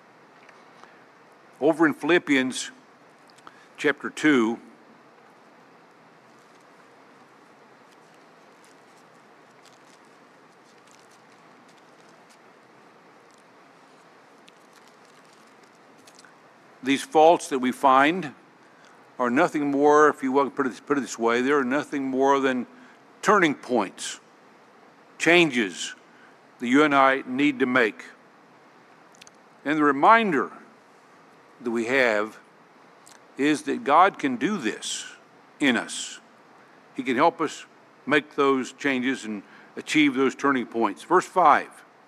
Over in Philippians chapter 2, these faults that we find are nothing more, if you want to put it this way, they are nothing more than turning points, changes that you and I need to make. And the reminder that we have is that God can do this in us. He can help us make those changes and achieve those turning points. Verse 5,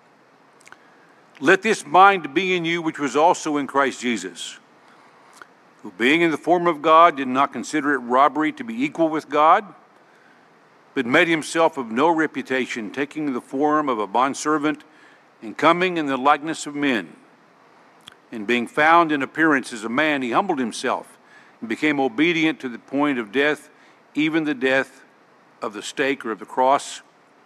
let this mind be in you which was also in Christ Jesus, who being in the form of God did not consider it robbery to be equal with God, but made himself of no reputation, taking the form of a bondservant and coming in the likeness of men. And being found in appearance as a man, he humbled himself and became obedient to the point of death, even the death of the stake or of the cross.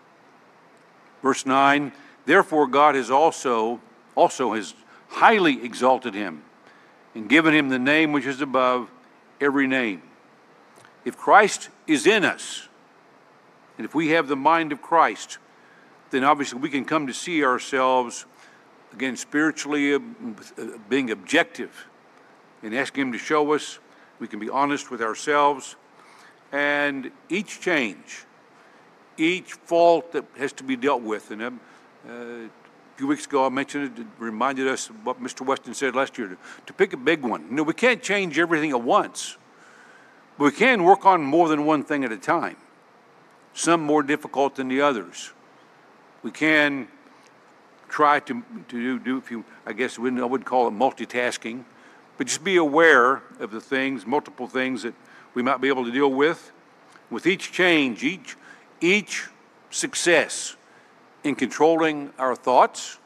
Verse 9, therefore God has also has highly exalted him and given him the name which is above every name. If Christ is in us, and if we have the mind of Christ, then obviously we can come to see ourselves, again, spiritually being objective and asking him to show us. We can be honest with ourselves. And each change, each fault that has to be dealt with, and a few weeks ago I mentioned it reminded us of what Mr. Weston said last year, to pick a big one. We can't change everything at once, but we can work on more than one thing at a time, some more difficult than the others. We can try to do I guess I would call it multitasking, but just be aware of the things, multiple things that we might be able to deal with. With each change, each success in controlling our thoughts,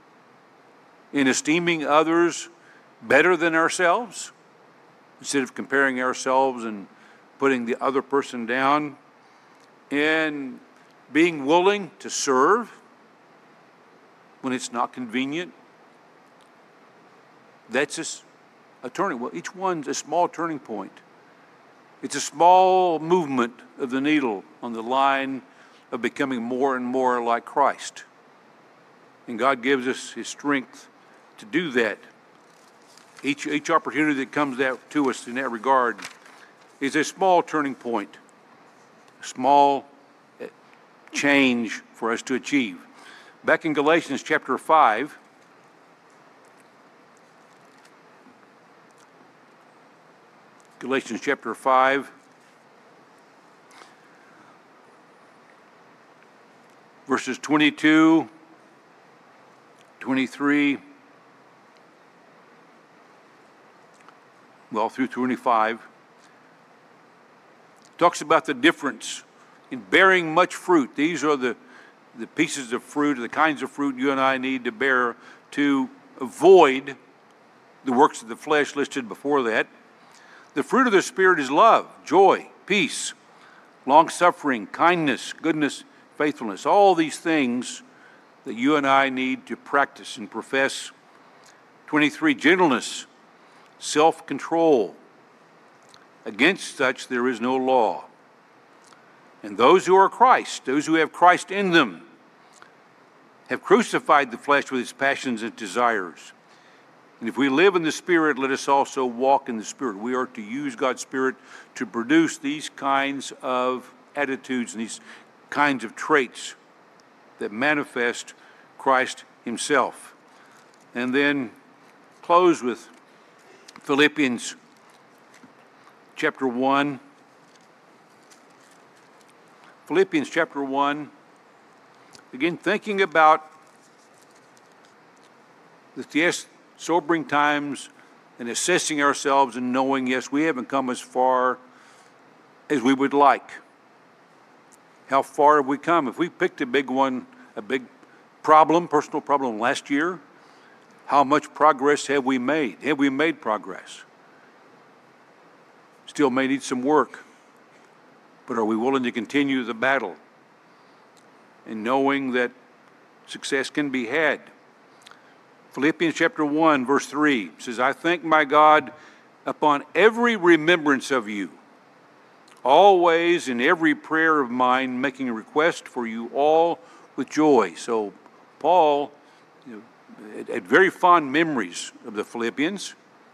in esteeming others better than ourselves, instead of comparing ourselves and putting the other person down, and being willing to serve when it's not convenient. That's just a turning. Well, each one's a small turning point. It's a small movement of the needle on the line of becoming more and more like Christ. And God gives us his strength to do that. Each opportunity that comes to us in that regard is a small turning point, a small change for us to achieve. Back in Galatians chapter 5, Galatians chapter 5, verses 22, 23, through 25, talks about the difference in bearing much fruit. These are the pieces of fruit, the kinds of fruit you and I need to bear to avoid the works of the flesh listed before that. The fruit of the Spirit is love, joy, peace, long-suffering, kindness, goodness, faithfulness, all these things that you and I need to practice and profess. 23, gentleness, self-control. Against such there is no law. And those who are Christ, those who have Christ in them, have crucified the flesh with its passions and desires. And if we live in the Spirit, let us also walk in the Spirit. We are to use God's Spirit to produce these kinds of attitudes and these kinds of traits that manifest Christ himself. And then close with Philippians chapter 1. Philippians chapter 1. Again, thinking about that, yes, sobering times and assessing ourselves and knowing, yes, we haven't come as far as we would like. How far have we come? If we picked a big one, a big problem, personal problem last year, how much progress have we made? Have we made progress? Still may need some work, but are we willing to continue the battle and knowing that success can be had? Philippians chapter 1, verse 3 says, I thank my God upon every remembrance of you, always in every prayer of mine, making a request for you all with joy. So Paul had very fond memories of the Philippians.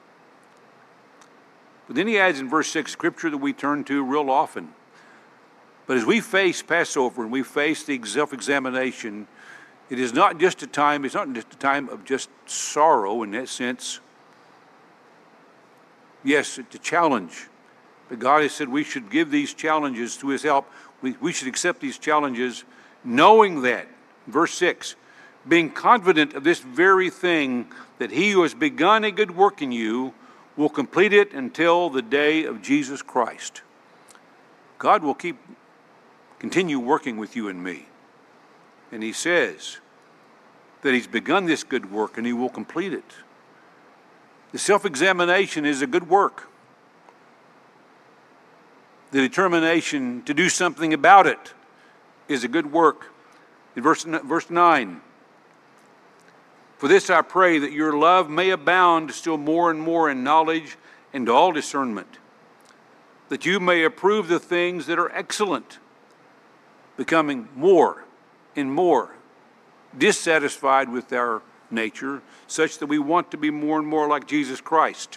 But then he adds in verse 6, scripture that we turn to real often. But as we face Passover and we face the self-examination, it is not just a time, it's not just a time of just sorrow in that sense. Yes, it's a challenge. But God has said we should give these challenges to his help. We should accept these challenges knowing that, verse 6, being confident of this very thing, that he who has begun a good work in you will complete it until the day of Jesus Christ. God will continue working with you and me. And he says that he's begun this good work and he will complete it. The self-examination is a good work. The determination to do something about it is a good work. In verse 9, for this I pray, that your love may abound still more and more in knowledge and all discernment, that you may approve the things that are excellent, becoming more and more dissatisfied with our nature, such that we want to be more and more like Jesus Christ.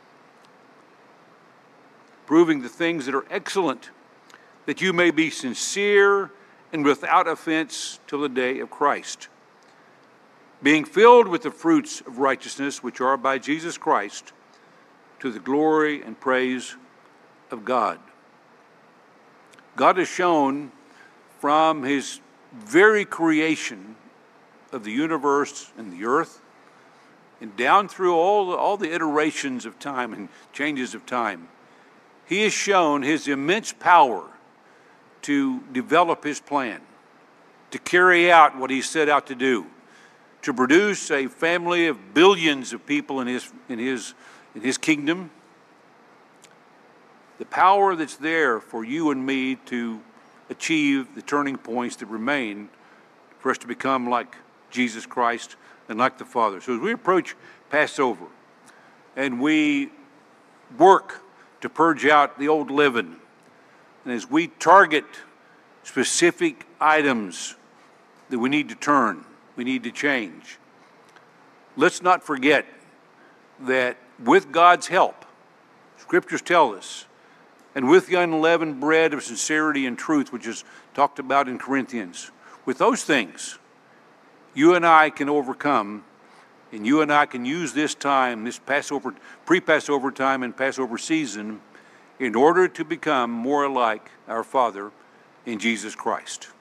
Proving the things that are excellent, that you may be sincere and without offense till the day of Christ, being filled with the fruits of righteousness, which are by Jesus Christ, to the glory and praise of God. God has shown from his very creation of the universe and the earth, and down through all the iterations of time and changes of time, he has shown his immense power to develop his plan, to carry out what he set out to do, to produce a family of billions of people in his kingdom. The power that's there for you and me to achieve the turning points that remain for us to become like Jesus Christ and like the Father. So as we approach Passover and we work to purge out the old leaven, and as we target specific items that we need to turn, we need to change, let's not forget that with God's help, scriptures tell us, and with the unleavened bread of sincerity and truth, which is talked about in Corinthians, with those things, you and I can overcome, and you and I can use this time, this Passover, pre-Passover time and Passover season, in order to become more like our Father in Jesus Christ.